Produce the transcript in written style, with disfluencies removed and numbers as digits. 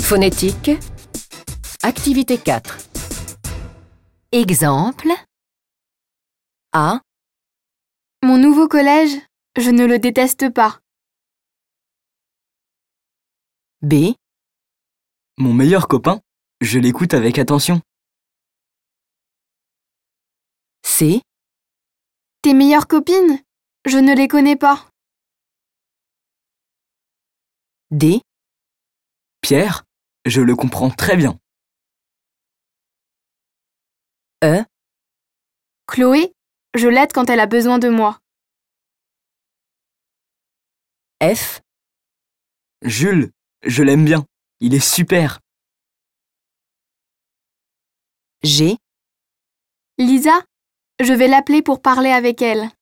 Phonétique. Activité 4. Exemple. A. Mon nouveau collège, je ne le déteste pas. B. Mon meilleur copain, je l'écoute avec attention. C. Tes meilleures copines, je ne les connais pas. D. Pierre, je le comprends très bien. E. Chloé, je l'aide quand elle a besoin de moi. F. Jules, je l'aime bien. Il est super. G. Lisa, je vais l'appeler pour parler avec elle.